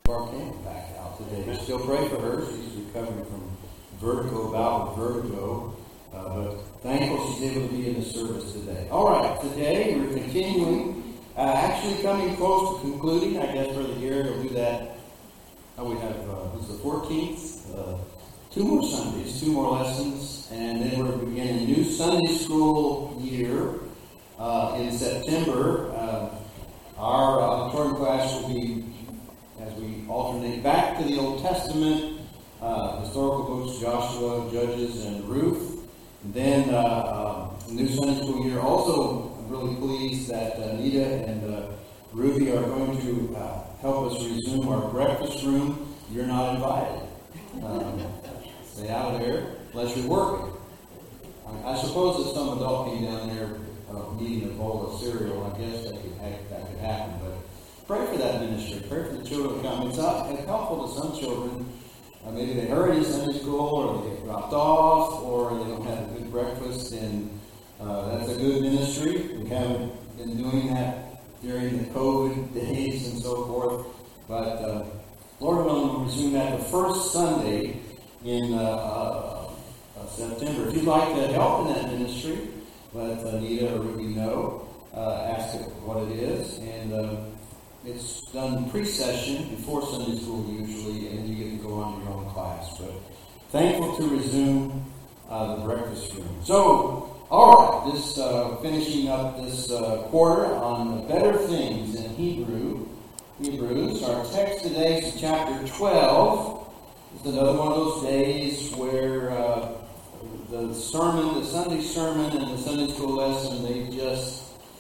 Barcane back out today. Still pray for her. She's recovering from bout with vertigo. But thankful she's able to be in the service today. All right, today we're continuing, actually coming close to concluding. I guess Brother Garrett will do that. We have, this is the 14th, 2 more Sundays, 2 more lessons, and then we're beginning a new Sunday school year in September. Our auditorium class will be, as we alternate back to the Old Testament, historical books, Joshua, Judges, and Ruth. And then new Sunday school year. Also, I'm really pleased that Anita and Ruby are going to help us resume our breakfast room. You're not invited. Stay out of there unless you're working. I suppose if some adult came down there needing a bowl of cereal, I guess that could happen. But pray for that ministry. Pray for the children to come. It's helpful to some children. Maybe they hurry in Sunday school, or they get dropped off, or they don't have a good breakfast, and that's a good ministry. We haven't been doing that during the COVID days and so forth. But Lord willing, we'll resume that the first Sunday in September. If you'd like to help in that ministry, let Anita or Ruby know. Ask it what it is. And it's done pre-session before Sunday school usually, and you get to go on your own class. But thankful to resume the breakfast room. So, all right, this finishing up this quarter on better things in Hebrews. Our text today is chapter 12. It's another one of those days where the Sunday sermon and the Sunday school lesson, they just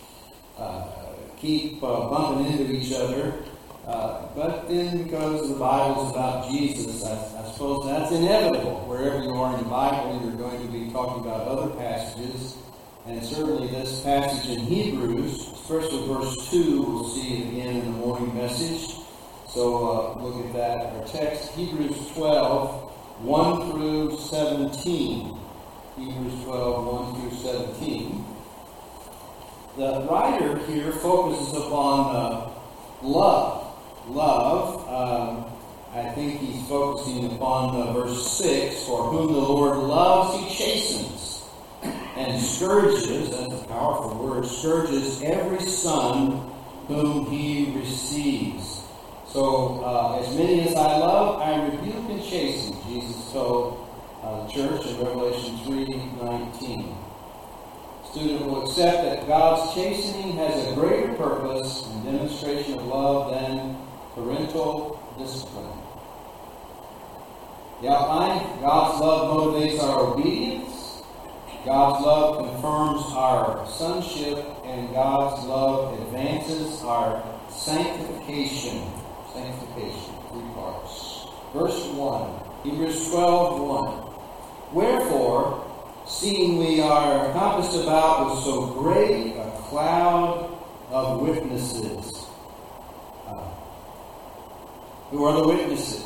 keep bumping into each other. But then because the Bible's about Jesus, I suppose that's inevitable. Wherever you are in the Bible, you're going to be talking about other passages. And certainly this passage in Hebrews, especially verse 2, we'll see it again in the morning message. So look at that. Our text, Hebrews 12, 1 through 17. Hebrews 12, 1 through 17. The writer here focuses upon love. I think he's focusing upon verse 6, for whom the Lord loves, he chastens, and scourges, that's a powerful word, scourges every son whom he receives. So, as many as I love, I rebuke and chasten, Jesus told the church in Revelation 3:19. Student will accept that God's chastening has a greater purpose and demonstration of love than parental discipline. The outline, God's love motivates our obedience, God's love confirms our sonship, and God's love advances our sanctification. Sanctification, 3 parts. Verse 1, Hebrews 12:1. Wherefore, seeing we are compassed about with so great a cloud of witnesses. Who are the witnesses?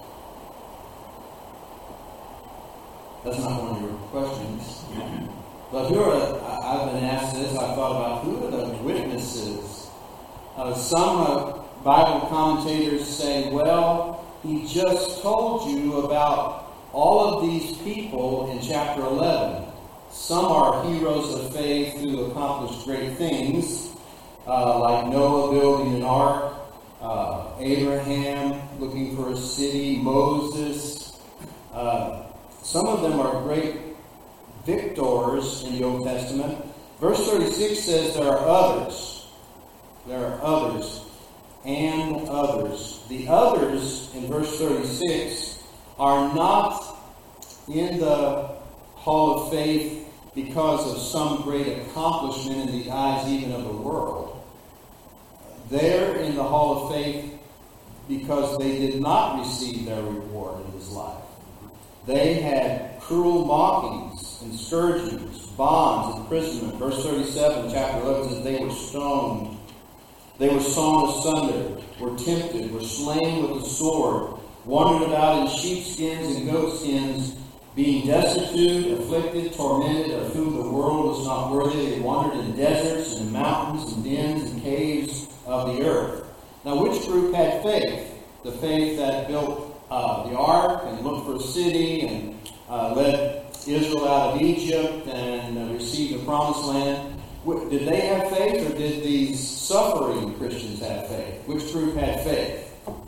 That's not one of your questions. But I've been asked this, I thought about who are the witnesses? Some Bible commentators say, well, he just told you about all of these people in chapter 11. Some are heroes of faith who accomplished great things, like Noah building an ark, Abraham looking for a city, Moses. Some of them are great victors in the Old Testament. Verse 36 says there are others. There are others and others. The others in verse 36 are not in the Hall of Faith because of some great accomplishment in the eyes even of the world. They're in the Hall of Faith because they did not receive their reward in this life. They had cruel mockings and scourgings, bonds, imprisonment. Verse 37, chapter 11 says they were stoned. They were sawn asunder, were tempted, were slain with the sword, wandered about in sheepskins and goatskins, being destitute, afflicted, tormented, of whom the world was not worthy. They wandered in deserts and mountains and dens and caves of the earth. Now, which group had faith? the faith that built the ark and looked for a city and led Israel out of Egypt and received the promised land. Did they have faith, or did these suffering Christians have faith? Which group had faith?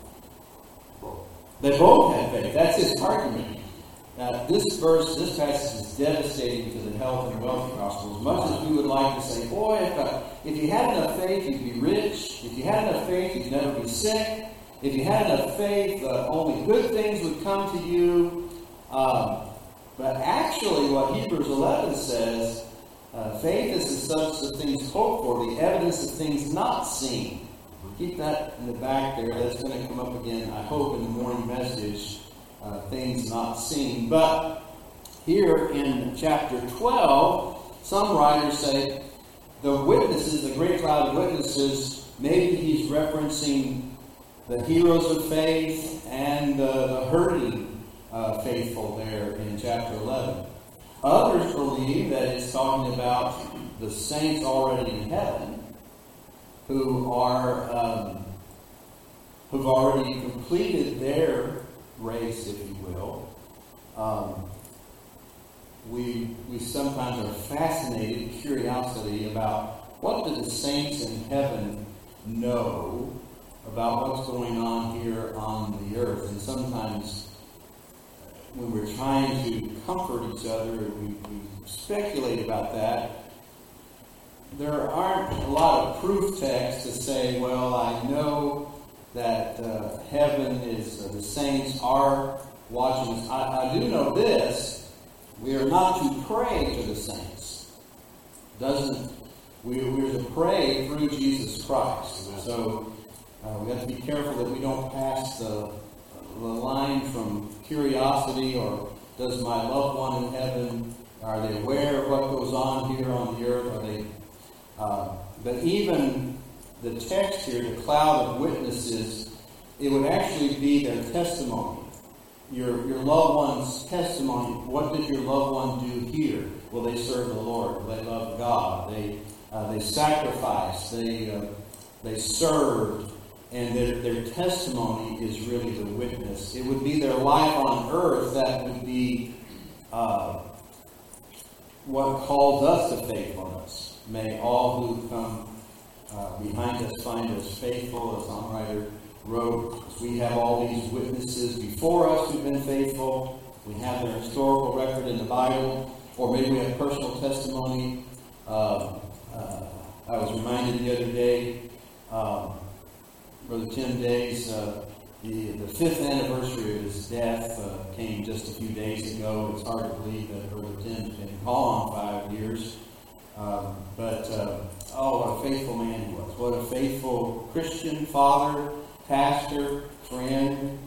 They both had faith. That's his argument. Now, this passage is devastating to the health and wealth gospel. As much as we would like to say, boy, if you had enough faith, you'd be rich. If you had enough faith, you'd never be sick. If you had enough faith, only good things would come to you. But actually, what Hebrews 11 says, faith is the substance of things hoped for, the evidence of things not seen. Keep that in the back there. That's going to come up again, I hope, in the morning message. Things not seen. But here in chapter 12, some writers say the witnesses, the great cloud of witnesses, maybe he's referencing the heroes of faith and the hurting faithful there in chapter 11. Others believe that it's talking about the saints already in heaven who are who've already completed their race, if you will. We sometimes are fascinated, curiosity about what do the saints in heaven know about what's going on here on the earth. And sometimes when we're trying to comfort each other, we speculate about that. There aren't a lot of proof texts to say, well, I know that heaven is, the saints are watching us. I do know this, we are not to pray to the saints. We're to pray through Jesus Christ. So we have to be careful that we don't pass the line from curiosity, or does my loved one in heaven, are they aware of what goes on here on the earth? Are they? But even the text here, the cloud of witnesses, it would actually be their testimony. Your loved one's testimony. What did your loved one do here? Well, they served the Lord. They loved God. They sacrificed. They served. And their testimony is really the witness. It would be their life on earth that would be what calls us to faithfulness. May all who come behind us find us faithful, as songwriter wrote. We have all these witnesses before us who've been faithful. We have their historical record in the Bible, or maybe we have personal testimony. I was reminded the other day, Brother Tim Day's, the 5th anniversary of his death came just a few days ago. It's hard to believe that Brother Tim's been gone 5 years. But what a faithful man he was. What a faithful Christian, father, pastor, friend.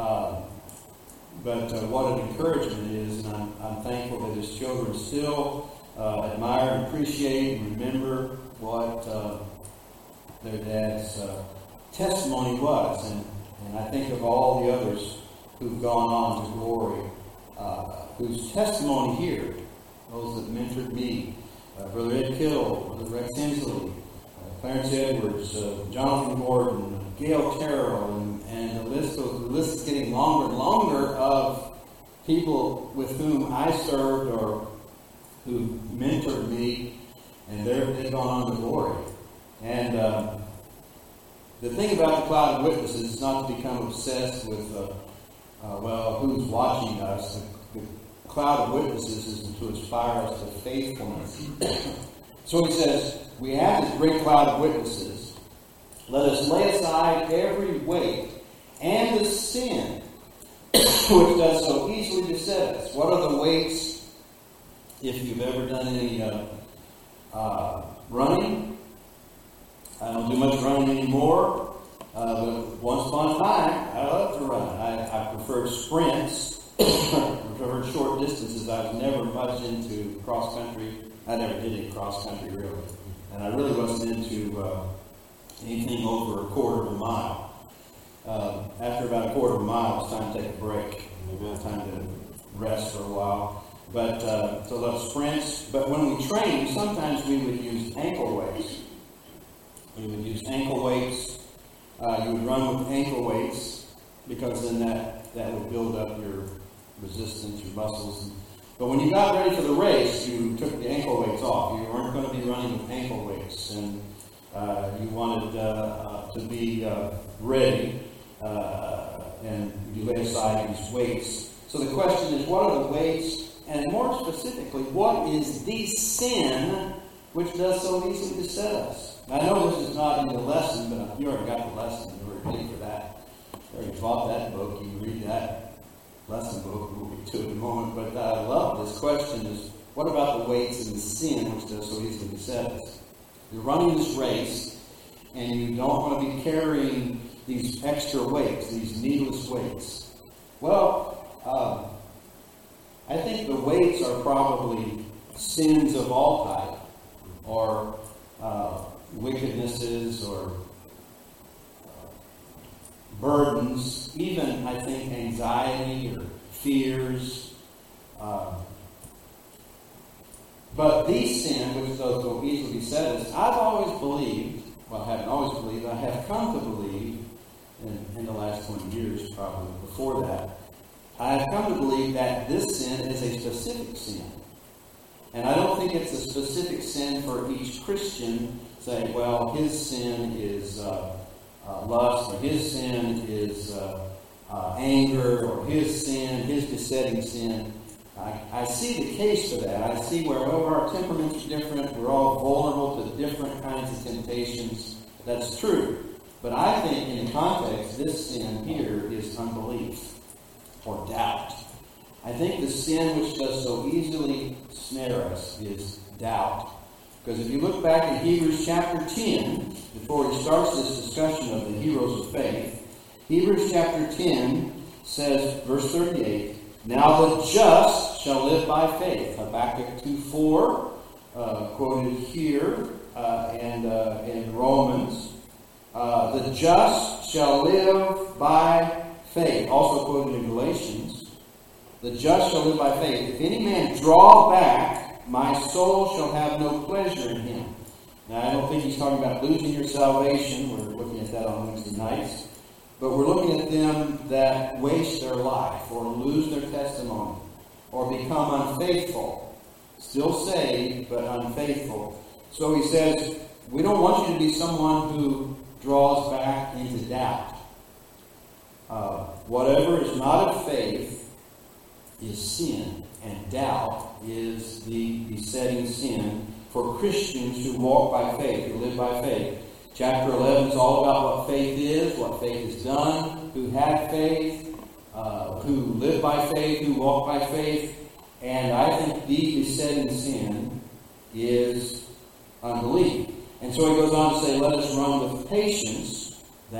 But what an encouragement it is, and I'm thankful that his children still admire and appreciate and remember what their dad's testimony was. And I think of all the others who've gone on to glory, whose testimony here, those that mentored me, Brother Ed Kittle, Brother Rex Hensley, Clarence Edwards, Jonathan Gordon, Gail Terrell, and the list is getting longer and longer of people with whom I served or who mentored me, and they've gone on to glory. And the thing about the cloud of witnesses is not to become obsessed with, who's watching us. The cloud of witnesses is to inspire us to faithfulness. So he says, we have this great cloud of witnesses. Let us lay aside every weight and the sin which does so easily beset us. What are the weights? If you've ever done any running, I don't do much running anymore, but once upon a time, I loved to run. I preferred sprints. I preferred short distances. I was never much into cross country. I never did any cross country, really. And I really wasn't into anything over a quarter of a mile. After about a quarter of a mile, it was time to take a break. Time to rest for a while. But so those sprints. But when we trained, sometimes we would use ankle weights. We would use ankle weights. You would run with ankle weights. because then that would build up your resistance, your muscles. But when you got ready for the race, you took the ankle weights off. You weren't going to be running with ankle weights, and you wanted to be ready, and you lay aside these weights. So the question is, what are the weights? And more specifically, what is the sin which does so easily beset us? Now, I know this is not in the lesson, but you already got the lesson. You already paid for that. You already bought that book. You can read that lesson book. We'll get to it in a moment. But I love this question is, what about the weights and the sin which does so easily beset us? You're running this race, and you don't want to be carrying these extra weights, these needless weights. Well, I think the weights are probably sins of all type, or wickednesses, or burdens, even, I think, anxiety or fears. But these sins, which those so easily beset us, I've always believed, well, I haven't always believed, I have come to believe, in the last 20 years, probably before that, I have come to believe that this sin is a specific sin. And I don't think it's a specific sin for each Christian, say, well, his sin is lust, or his sin is anger, or his besetting sin. I see the case for that. I see where our temperaments are different, we're all vulnerable to different kinds of temptations. That's true. But I think in the context, this sin here is unbelief or doubt. I think the sin which does so easily snare us is doubt. Because if you look back in Hebrews chapter 10, before he starts this discussion of the heroes of faith, Hebrews chapter 10 says, verse 38, "Now the just shall live by faith." Habakkuk 2:4, quoted here, and in Romans. The just shall live by faith. Also quoted in Galatians. The just shall live by faith. "If any man draw back, my soul shall have no pleasure in him." Now, I don't think he's talking about losing your salvation. We're looking at that on Wednesday nights. But we're looking at them that waste their life, or lose their testimony, or become unfaithful. Still saved, but unfaithful. So he says, we don't want you to be someone who draws back into doubt. Whatever is not of faith is sin, and doubt is the besetting sin for Christians who walk by faith, who live by faith. Chapter 11 is all about what faith is, what faith has done, who had faith, who live by faith, who walk by faith. And I think the besetting sin is unbelief. And so he goes on to say, let us run with patience.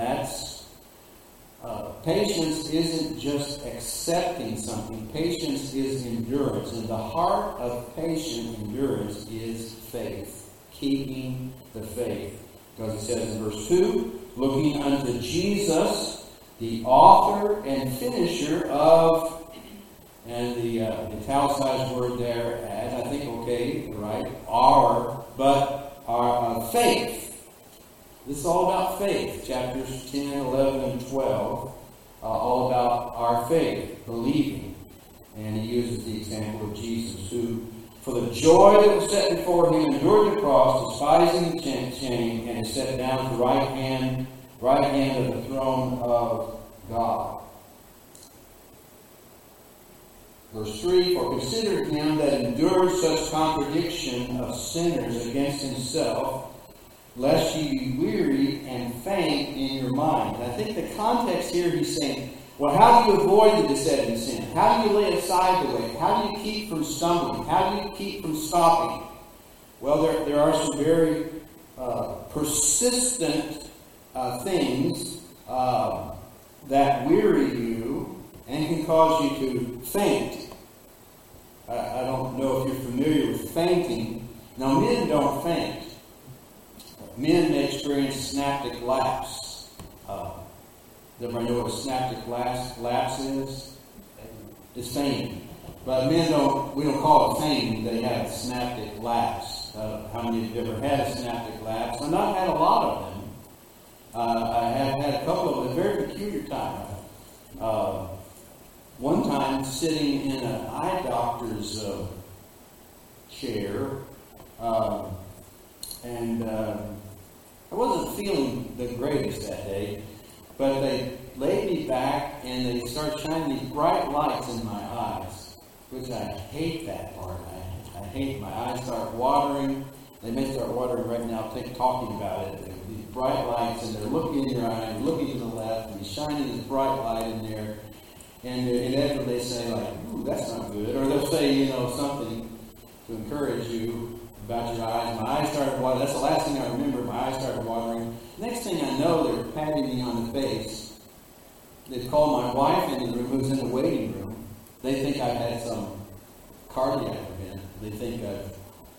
Patience isn't just accepting something. Patience is endurance. And the heart of patient endurance is faith. Keeping the faith. Because it says in verse 2, "Looking unto Jesus, the author and finisher of," and the italicized word there, as I think, okay, right, our faith. This is all about faith. Chapters 10, 11, and 12, all about our faith, believing. And he uses the example of Jesus, who, for the joy that was set before him, endured the cross, despising the shame, and is set down at the right hand of the throne of God. Verse 3, "For consider him that endured such contradiction of sinners against himself, lest ye be weary and faint in your mind." And I think the context here, he's saying, well, how do you avoid the besetting sin? How do you lay aside the weight? How do you keep from stumbling? How do you keep from stopping? Well, there are some very persistent things that weary you and can cause you to faint. I don't know if you're familiar with fainting. Now, men don't faint. Men may experience synaptic lapse. Does everybody know what a synaptic lapse is? It's fainting. But men we don't call it fainting. They have a synaptic lapse. How many of you have ever had a synaptic lapse? I've not had a lot of them. I have had a couple of them at a very peculiar time. one time sitting in an eye doctor's chair, and I wasn't feeling the greatest that day, but they laid me back and they started shining these bright lights in my eyes, which I hate that part. I hate my eyes start watering. They may start watering right now, talking about it. These bright lights, and they're looking in your eye, looking to the left, and shining this bright light in there. And inevitably they say, like, ooh, that's not good. Or they'll say, something to encourage you about your eyes. My eyes started watering. That's the last thing I remember. My eyes started watering. Next thing I know, they're patting me on the face. They've called my wife into the room, who's in the waiting room. They think I've had some cardiac event. They think I've,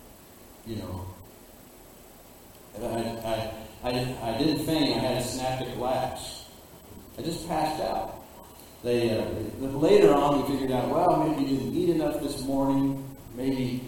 I didn't faint. I had a synaptic lapse. I just passed out. Later on, we figured out, well, maybe you didn't eat enough this morning. Maybe,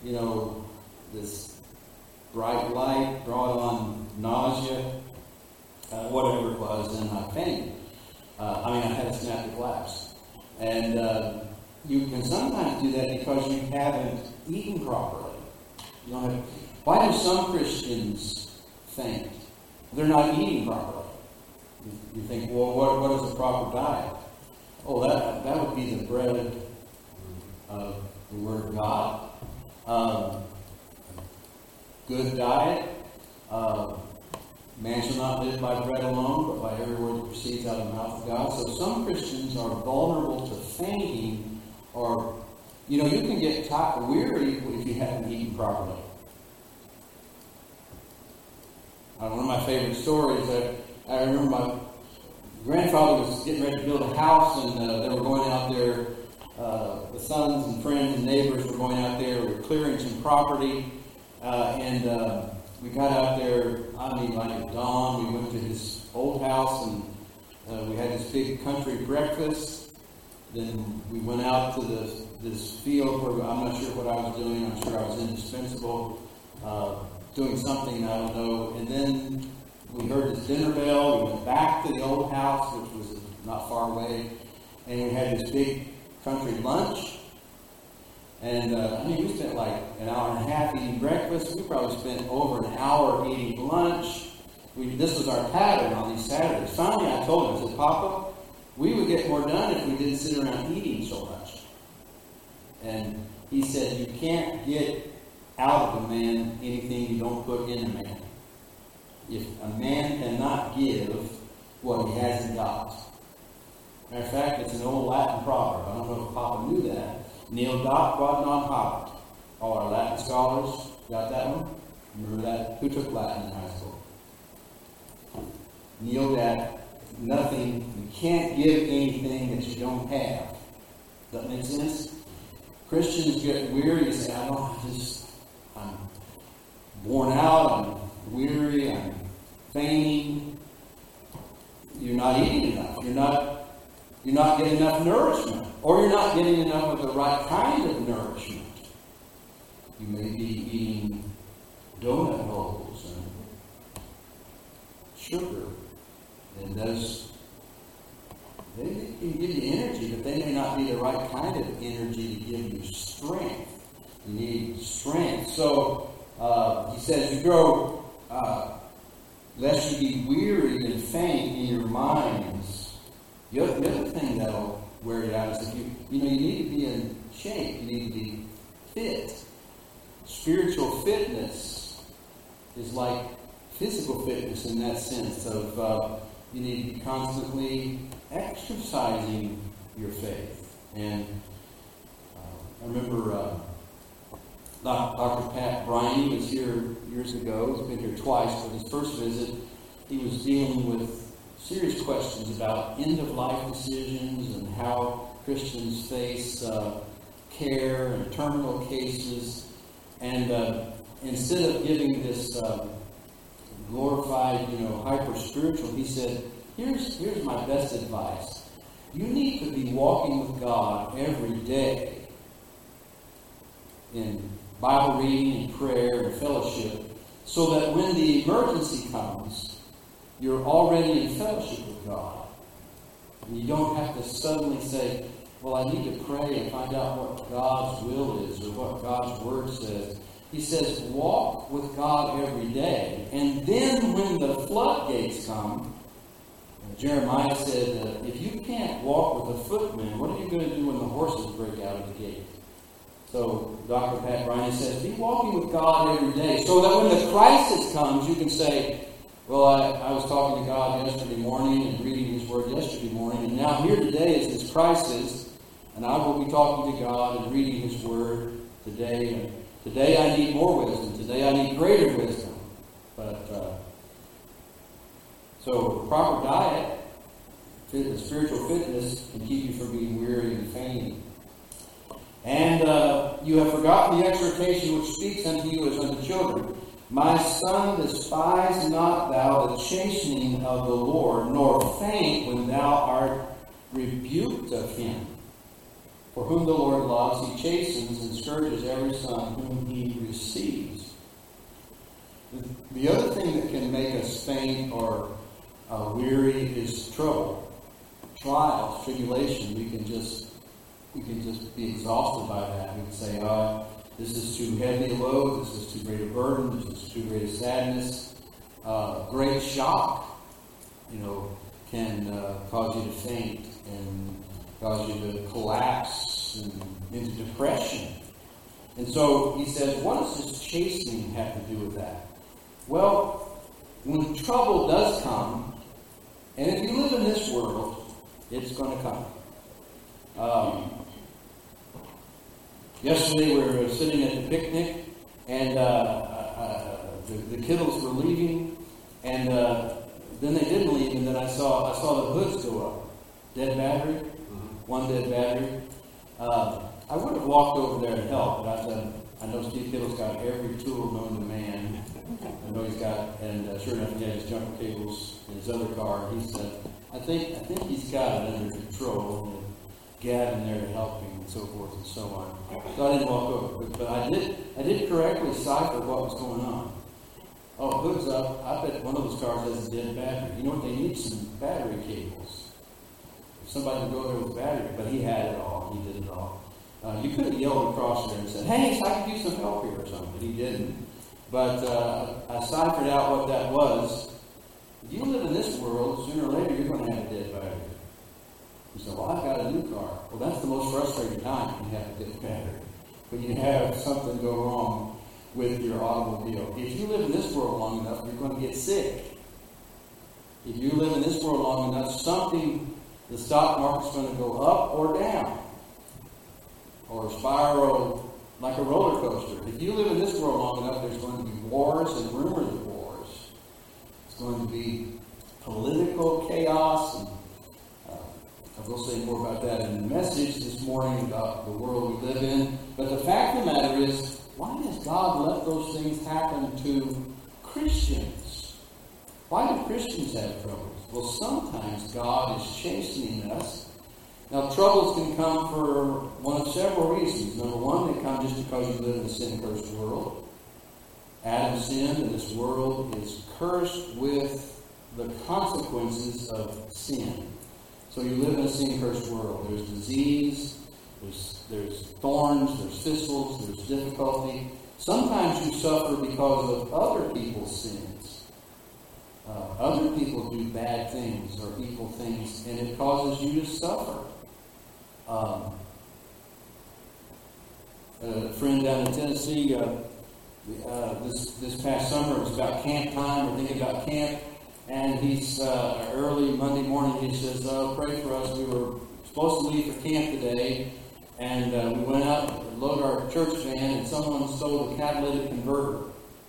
this bright light brought on nausea, whatever it was, and I fainted. I had a synaptic lapse. And you can sometimes do that because you haven't eaten properly. Why do some Christians faint? They're not eating properly. You think, well, what is a proper diet? Oh, that would be the bread of the Word of God. Good diet. Man shall not live by bread alone, but by every word that proceeds out of the mouth of God. So some Christians are vulnerable to fainting, or, you can get weary if you haven't eaten properly. One of my favorite stories, I remember my grandfather was getting ready to build a house, and they were going out there. The sons and friends and neighbors were going out there. We were clearing some property, and we got out there, like at dawn. We went to his old house, and we had this big country breakfast. Then we went out to this field where I'm not sure what I was doing. I'm sure I was indispensable, doing something, I don't know. And then we heard this dinner bell. We went back to the old house, which was not far away, and we had this big country lunch. And we spent like an hour and a half eating breakfast. We probably spent over an hour eating lunch. This was our pattern on these Saturdays. Finally, I told him, I said, Papa, we would get more done if we didn't sit around eating so much. And he said, you can't get out of a man anything you don't put in a man. If a man cannot give what he hasn't got. Matter of fact, it's an old Latin proverb. I don't know if Papa knew that. Nil dat quod non habet. All our Latin scholars got that one? Remember that? Who took Latin in high school? Nil dat, nothing. You can't give anything that you don't have. Does that make sense? Christians get weary. You say, I'm worn out. I'm weary. I'm fainting. You're not eating enough. You're not getting enough nourishment. Or you're not getting enough of the right kind of nourishment. You may be eating donut holes and sugar. And they can give you energy, but they may not be the right kind of energy to give you strength. You need strength. So he says, you grow, lest you be wearied and faint in your minds. The other thing that'll wear you out is if you need to be in shape. You need to be fit. Spiritual fitness is like physical fitness in that sense of you need to be constantly exercising your faith. And I remember Dr. Pat Briney was here years ago. He's been here twice. For his first visit, he was dealing with serious questions about end-of-life decisions and how Christians face care and terminal cases. And instead of giving this glorified, hyper-spiritual, he said, here's my best advice. You need to be walking with God every day in Bible reading and prayer and fellowship, so that when the emergency comes, you're already in fellowship with God. You don't have to suddenly say, well, I need to pray and find out what God's will is or what God's Word says. He says, walk with God every day. And then when the floodgates come, Jeremiah said, if you can't walk with the footmen, what are you going to do when the horses break out of the gate? So Dr. Pat Bryan says, be walking with God every day so that when the crisis comes, you can say, well, I was talking to God yesterday morning and reading His Word yesterday morning, and now here today is this crisis, and I will be talking to God and reading His Word today. And today I need more wisdom. Today I need greater wisdom. But so proper diet, spiritual fitness, can keep you from being weary and fainting. And you have forgotten the exhortation which speaks unto you as unto children. My son, despise not thou the chastening of the Lord, nor faint when thou art rebuked of him. For whom the Lord loves, He chastens and scourges every son whom He receives. The other thing that can make us faint or weary is trouble, trials, tribulation. We can just be exhausted by that. We can say, this is too heavy a load, this is too great a burden, this is too great a sadness. Great shock, can cause you to faint and cause you to collapse and into depression. And so he says, what does this chastening have to do with that? Well, when trouble does come, and if you live in this world, it's going to come. Yesterday we were sitting at the picnic, and the kiddos were leaving, and then they didn't leave, and then I saw the hoods go up. Dead battery, one dead battery. I would have walked over there and helped, but I said, I know Steve Kittle's got every tool known to man. I know he's got, and sure enough, he had his jumper cables in his other car. And he said, I think he's got it under control. And Gavin there to help him, and so forth and so on. So I didn't walk over, but I did correctly cipher what was going on. Oh, hood's up. I bet one of those cars has a dead battery. You know what? They need some battery cables. If somebody would go there with a battery, but he had it all. He did it all. You could have yelled across there and said, hey, I could use some help here or something, but he didn't. But I ciphered out what that was. If you live in this world, sooner or later you're going to have a dead battery. You say, well, I've got a new car. Well, that's the most frustrating time when you have a dead battery. When you have something go wrong with your automobile. If you live in this world long enough, you're going to get sick. If you live in this world long enough, the stock market's going to go up or down. Or spiral like a roller coaster. If you live in this world long enough, there's going to be wars and rumors of wars. It's going to be political chaos. And I will say more about that in the message this morning about the world we live in. But the fact of the matter is, why has God let those things happen to Christians? Why do Christians have troubles? Well, sometimes God is chastening us. Now, troubles can come for one of several reasons. Number one, they come just because you live in a sin-cursed world. Adam sinned, and this world is cursed with the consequences of sin. So you live in a sin-cursed world. There's disease, there's thorns, there's thistles, there's difficulty. Sometimes you suffer because of other people's sins. Other people do bad things or evil things, and it causes you to suffer. A friend down in Tennessee, this past summer, it was about camp time. We're thinking about camp, and he's early Monday morning. He says, "Pray for us. We were supposed to leave for camp today, and we went out and loaded our church van, and someone stole the catalytic converter.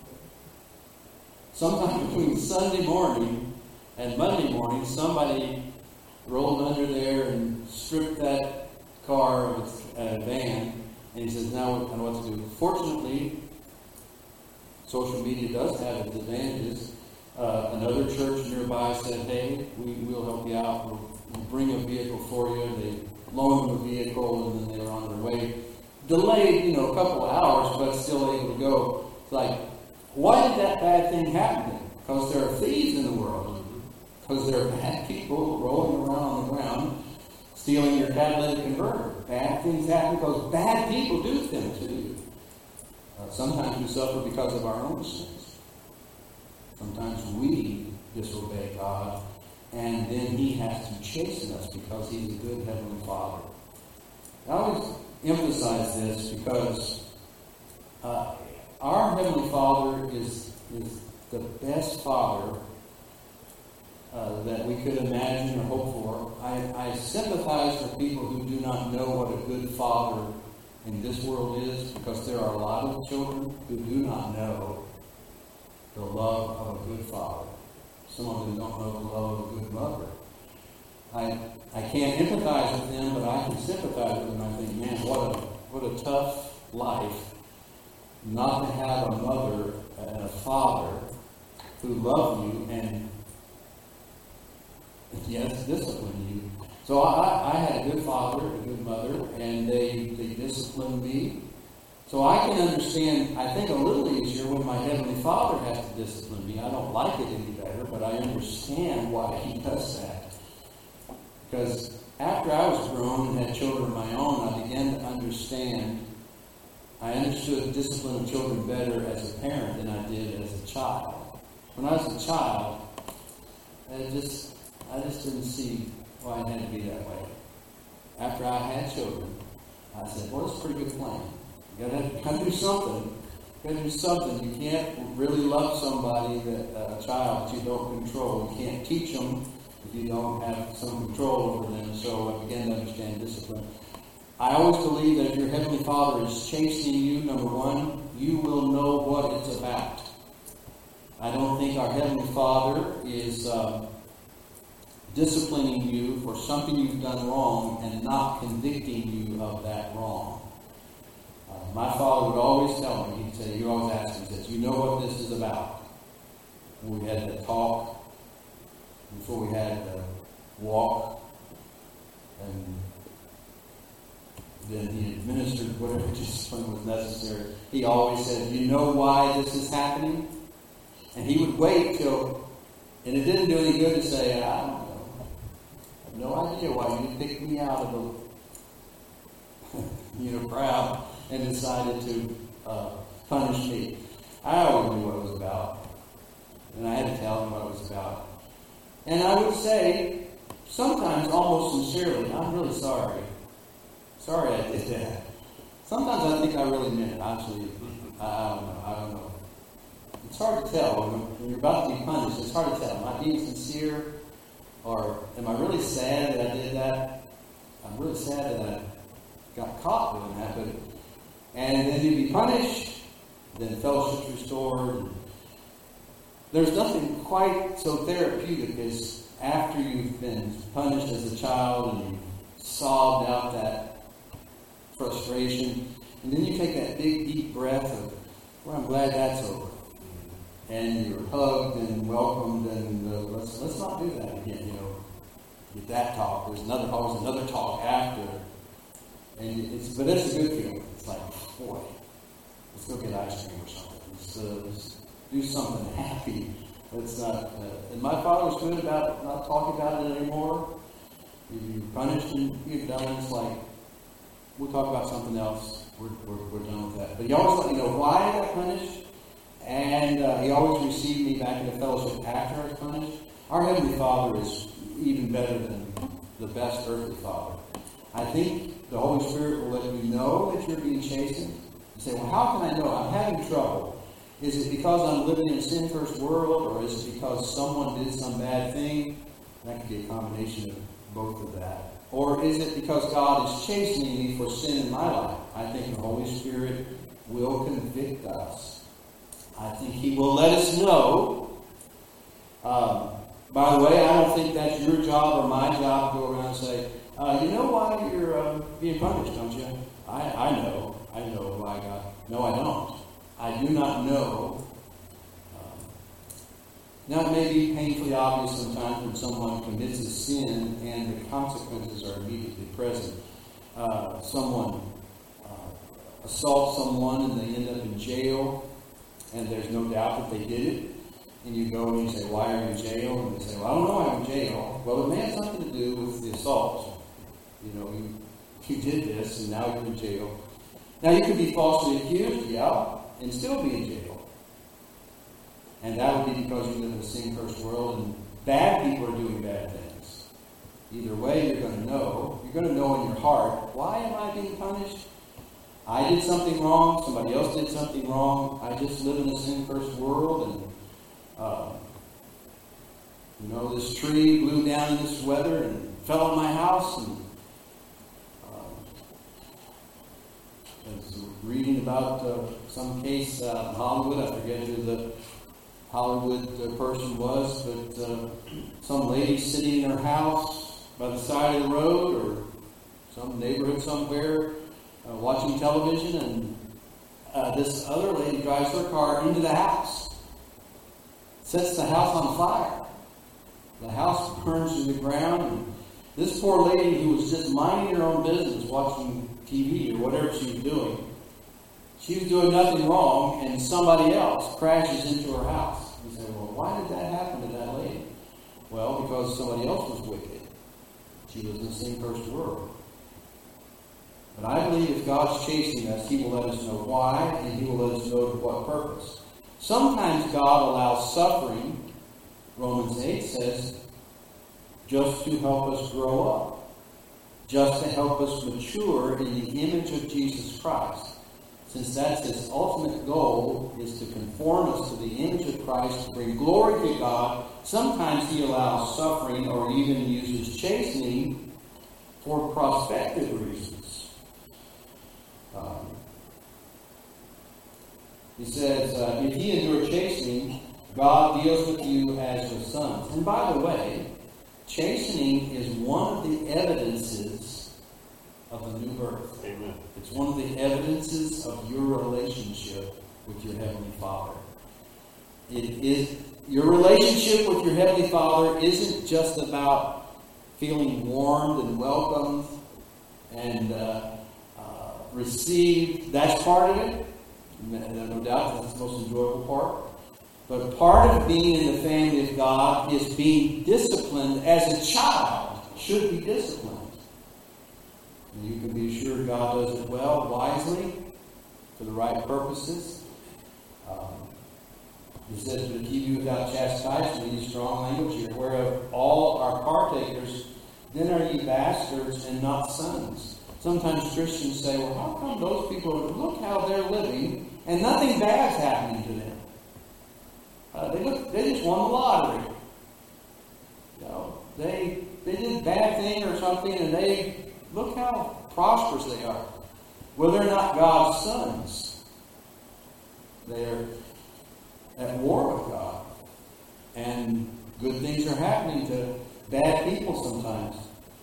Sometime between Sunday morning and Monday morning, somebody rolled under there and stripped that car of its van." And he says, now I know what to do. Fortunately, social media does have its advantages. Another church nearby said, hey, we'll help you out. We'll bring a vehicle for you. They loaned them a vehicle, and then they were on their way. Delayed, a couple of hours, but still able to go. It's like, why did that bad thing happen? Because there are thieves in the world. because there are bad people rolling around on the ground stealing your catalytic converter. Bad things happen because bad people do things to you. Sometimes we suffer because of our own sins. Sometimes we disobey God, and then He has to chasten us because He's a good Heavenly Father. I always emphasize this because our Heavenly Father is the best Father that we could imagine or hope for. I sympathize with people who do not know what a good father in this world is, because there are a lot of children who do not know the love of a good father. Some of them don't know the love of a good mother. I can't empathize with them, but I can sympathize with them. I think, man, what a tough life not to have a mother and a father who love you and, yes, discipline you. So I had a good father, a good mother, and they disciplined me. So I can understand, I think, a little easier when my Heavenly Father has to discipline me. I don't like it any better, but I understand why He does that. Because after I was grown and had children of my own, I began to understand. I understood discipline of children better as a parent than I did as a child. When I was a child, I just didn't see why it had to be that way. After I had children, I said, well, it's a pretty good plan. You gotta do something. You gotta do something. You can't really love somebody, a child that you don't control. You can't teach them if you don't have some control over them. So I began to understand discipline. I always believe that if your Heavenly Father is chastening you, number one, you will know what it's about. I don't think our Heavenly Father is disciplining you for something you've done wrong and not convicting you of that wrong. My father would always tell me, he'd always ask me, he says, you know what this is about? When we had that talk, before we had the walk, and then he administered whatever discipline was necessary. He always said, you know why this is happening? And he would wait till, and it didn't do any good to say, I don't know. I have no idea why you picked me out of the crowd and decided to punish me. I always knew what it was about. And I had to tell him what it was about. And I would say, sometimes almost sincerely, I'm really sorry. Sorry I did that. Sometimes I think I really meant it. Actually, I don't know. It's hard to tell. When you're about to be punished, it's hard to tell. Am I being sincere? Or am I really sad that I did that? I'm really sad that I got caught doing that. And then you'd be punished, then fellowship's restored. And there's nothing quite so therapeutic as after you've been punished as a child and you've sobbed out that frustration. And then you take that big, deep breath of, well, I'm glad that's over. And you're hugged and welcomed, and let's not do that again. Get that talk. There's always another talk after, but it's a good feeling. It's like, boy, let's go get ice cream or something. Let's do something happy. It's not. And my father was good about not talking about it anymore. You're punished and you're done. It's like, we'll talk about something else. We're done with that. But he always let me know why I got punished. And he always received me back into fellowship after I was punished. Our Heavenly Father is even better than the best earthly father. I think the Holy Spirit will let you know that you're being chastened. You say, well, how can I know? I'm having trouble. Is it because I'm living in a sin-cursed world, or is it because someone did some bad thing? That could be a combination of both of that. Or is it because God is chastening me for sin in my life? I think the Holy Spirit will convict us. I think He will let us know. By the way, I don't think that's your job or my job to go around and say, you know why you're being punished, don't you? I know why God. No, I don't. I do not know. Now, it may be painfully obvious sometimes when someone commits a sin and the consequences are immediately present. Someone assaults someone and they end up in jail, and there's no doubt that they did it. and you go and you say, why are you in jail? And they say, well, I don't know, I'm in jail. Well, it may have something to do with the assault. You did this, and now you're in jail. Now, you could be falsely accused, yeah, and still be in jail. And that would be because you live in a sin-cursed world, and bad people are doing bad things. Either way, you're going to know. You're going to know in your heart, why am I being punished? I did something wrong. Somebody else did something wrong. I just live in a sin-cursed world, and this tree blew down in this weather and fell on my house. And I was reading about some case in Hollywood. I forget who the Hollywood person was, but some lady sitting in her house by the side of the road or some neighborhood somewhere watching television, and this other lady drives her car into the house, sets the house on fire. The house burns to the ground, and this poor lady who was just minding her own business, watching TV or whatever she was doing nothing wrong, and somebody else crashes into her house. You say, well, why did that happen to that lady? Well, because somebody else was wicked. She was in the sin-cursed world. But I believe if God's chasing us, He will let us know why, and He will let us know to what purpose. Sometimes God allows suffering, Romans 8 says, just to help us grow up, just to help us mature in the image of Jesus Christ. Since that's His ultimate goal, is to conform us to the image of Christ, to bring glory to God, sometimes He allows suffering or even uses chastening for prospective reasons. He says, if ye endure chastening, God deals with you as your sons. And by the way, chastening is one of the evidences of the new birth. Amen. It's one of the evidences of your relationship with your Heavenly Father. Your relationship with your Heavenly Father isn't just about feeling warmed and welcomed and received. That's part of it. No doubt that's the most enjoyable part. But part of being in the family of God is being disciplined as a child should be disciplined. And you can be sure God does it well, wisely, for the right purposes. He says, but if you do without chastisement, use strong language, you're whereof all are partakers, then are ye bastards and not sons. Sometimes Christians say, well, how come those people, look how they're living, and nothing bad's happening to them? They just won the lottery. They did a bad thing or something, and they look how prosperous they are. Well, they're not God's sons. They're at war with God. And good things are happening to bad people sometimes.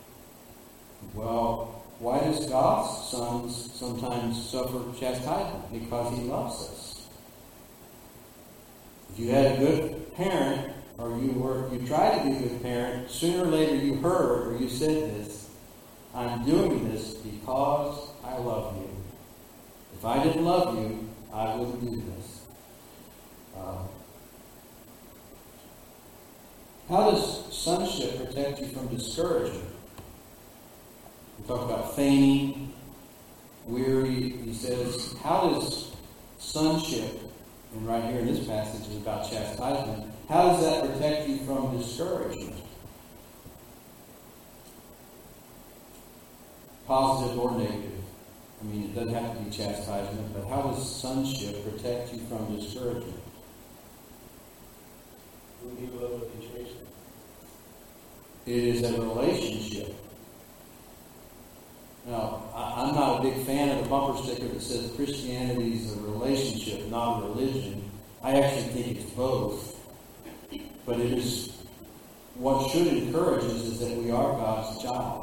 Well, why does God's sons sometimes suffer chastisement? Because He loves us. If you had a good parent, or you tried to be a good parent, sooner or later you heard or you said this, I'm doing this because I love you. If I didn't love you, I wouldn't do this. How does sonship protect you from discouragement? We talk about fainting, weary. He says, how does sonship, and right here in this passage is about chastisement, how does that protect you from discouragement? Positive or negative. I mean, it doesn't have to be chastisement, but how does sonship protect you from discouragement? It is a relationship. Now, I'm not a big fan of the bumper sticker that says Christianity is a relationship, not a religion. I actually think it's both. But it is, what should encourage us is that we are God's child.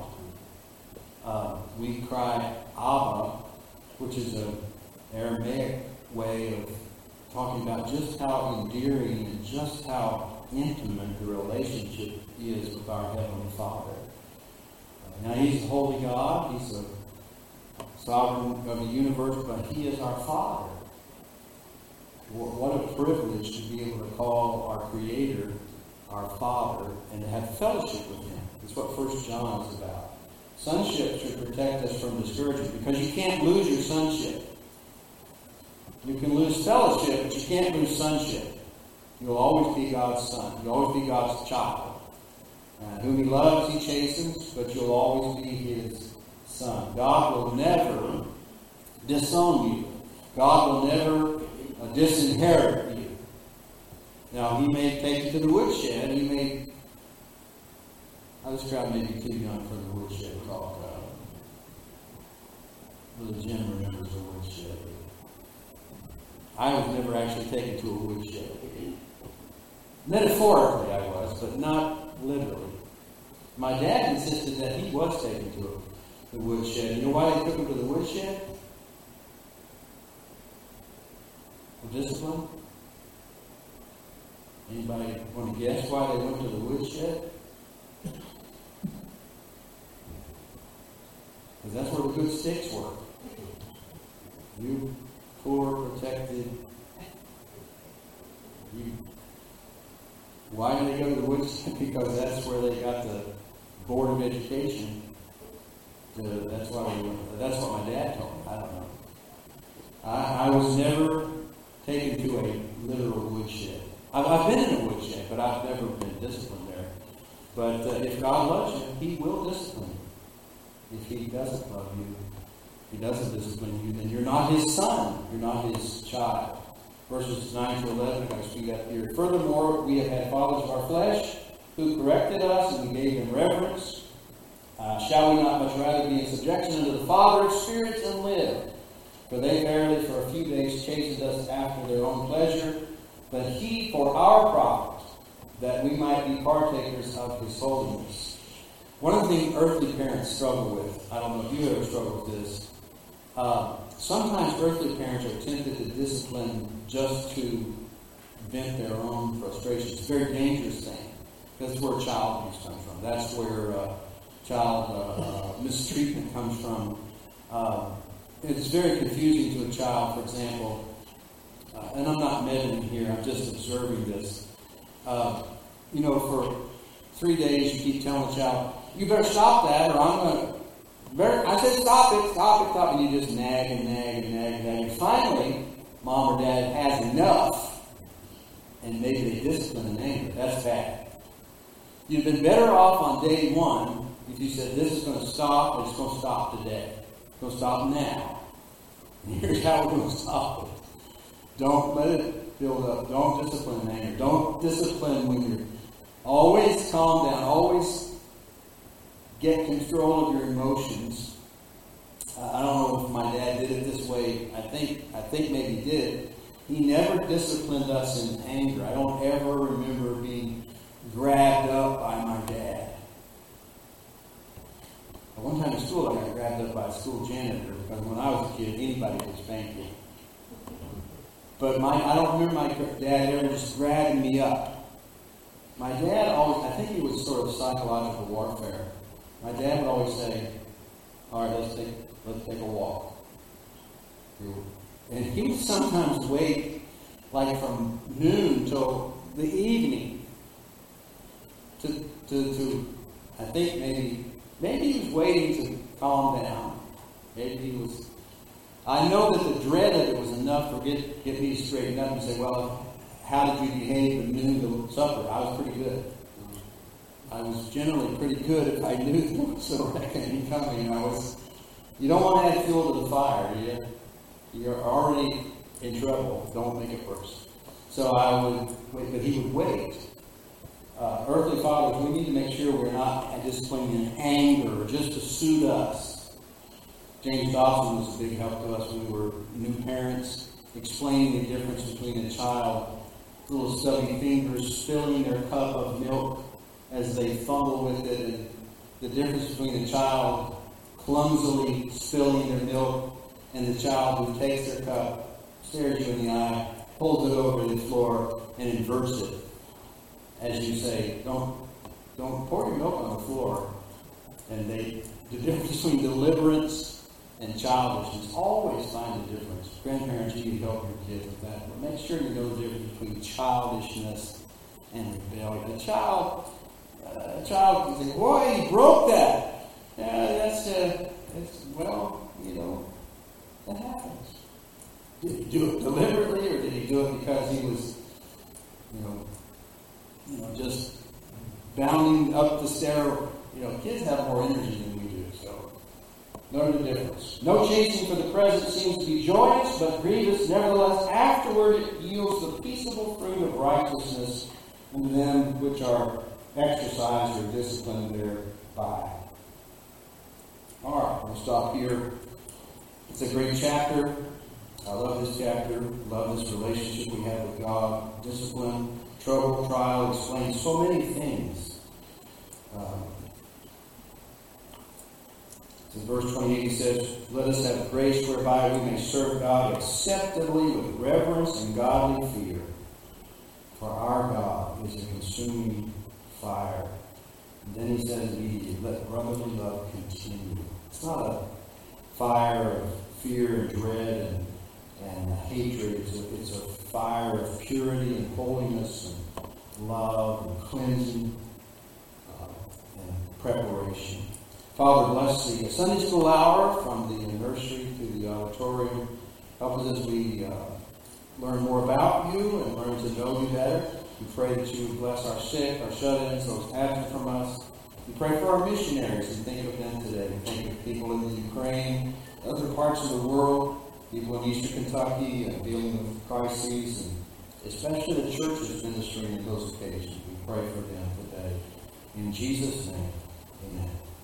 We cry Abba, which is an Aramaic way of talking about just how endearing and just how intimate the relationship is with our Heavenly Father. Now, He's a holy God. He's a sovereign of the universe, but He is our Father. What a privilege to be able to call our Creator our Father and to have fellowship with Him. That's what 1 John is about. Sonship should protect us from discouragement because you can't lose your sonship. You can lose fellowship, but you can't lose sonship. You'll always be God's son. You'll always be God's child. Whom He loves, He chastens, but you'll always be His son. God will never disown you. God will never disinherit you. Now, He may take you to the woodshed. He may... this crowd may be too young for the woodshed talk. Brother Jim remembers the woodshed. I was never actually taken to a woodshed. Metaphorically, I was, but not literally. My dad insisted that he was taken to the woodshed. You know why they took him to the woodshed? For discipline? Anybody want to guess why they went to the woodshed? Because that's where the good sticks were. You poor, protected. Why did they go to the woodshed? Because that's where they got the Board of Education. That's why they went. That's what my dad told me. I don't know. I was never taken to a literal woodshed. I've been in a woodshed, but I've never been disciplined there. But if God loves you, He will discipline you. If He doesn't love you, He doesn't discipline you, then you're not His son. You're not His child. Verses 9 to 11, I speak up here. Furthermore, we have had fathers of our flesh who corrected us, and we gave them reverence. Shall we not much rather be in subjection unto the Father of spirits and live? For they verily for a few days chastened us after their own pleasure, but He for our profit, that we might be partakers of His holiness. One of the things earthly parents struggle with, I don't know if you ever struggle with this, sometimes earthly parents are tempted to discipline just to vent their own frustrations. It's a very dangerous thing. That's where child abuse comes from. That's where child mistreatment comes from. It's very confusing to a child, for example, and I'm not meddling here, I'm just observing this. For 3 days you keep telling the child, you better stop that or I'm going to... I said, stop it, and you just nag and nag and nag and nag. And finally, mom or dad has enough, and maybe they discipline in anger. That's bad. You've been better off on day one if you said, this is going to stop, and it's going to stop today. It's going to stop now. And here's how we're going to stop it. Don't let it build up. Don't discipline in anger. Don't discipline when you're... Always calm down. Always get control of your emotions. I don't know if my dad did it this way. I think maybe he did. He never disciplined us in anger. I don't ever remember being grabbed up by my dad. One time in school, I got grabbed up by a school janitor because when I was a kid, anybody could spank you. But I don't remember my dad ever just grabbing me up. My dad always, I think he was sort of psychological warfare. My dad would always say, all right, let's take a walk. And he would sometimes wait like from noon till the evening to I think maybe he was waiting to calm down. Maybe he was... I know that the dread of it was enough to get me straightened up and say, well, how did you behave at noon to supper? I was pretty good. I was generally pretty good if I knew there was a reckoning coming. You don't want to add fuel to the fire, do you? You're already in trouble. Don't make it worse. So I would wait, but he would wait. Earthly fathers, we need to make sure we're not disciplining in anger just to suit us. James Dobson was a big help to us when we were new parents, explaining the difference between a child, little stubby fingers spilling their cup of milk as they fumble with it, and the difference between a child clumsily spilling their milk and the child who takes their cup, stares you in the eye, pulls it over the floor, and inverts it. As you say, don't pour your milk on the floor. And the difference between deliverance and childishness. Always find a difference. Grandparents, you help your kids with that. But make sure you know the difference between childishness and rebellion. A child can say, boy, he broke that. Yeah, that happens. Did he do it deliberately, or did he do it because he was, just bounding up the stair? Kids have more energy than we do, so learn the difference. No chasing for the present seems to be joyous, but grievous. Nevertheless, afterward it yields the peaceable fruit of righteousness unto them which are exercised or disciplined thereby. All right, we'll stop here. It's a great chapter. I love this chapter. Love this relationship we have with God. Discipline, trouble, trial, explains so many things. In verse 28 he says, let us have grace whereby we may serve God acceptably with reverence and godly fear. For our God is a consuming fire. And then he says immediately, let brotherly love continue. It's not a fire of fear and dread and hatred. It's a fire of purity and holiness and love and cleansing and preparation. Father, bless the Sunday school hour from the nursery to the auditorium. Help us as we learn more about you and learn to know you better. We pray that you would bless our sick, our shut-ins, those absent from us. We pray for our missionaries and think of them today. We think of people in the Ukraine, other parts of the world, people in eastern Kentucky and dealing with crises, and especially the churches ministering in those occasions. We pray for them today. In Jesus' name, amen.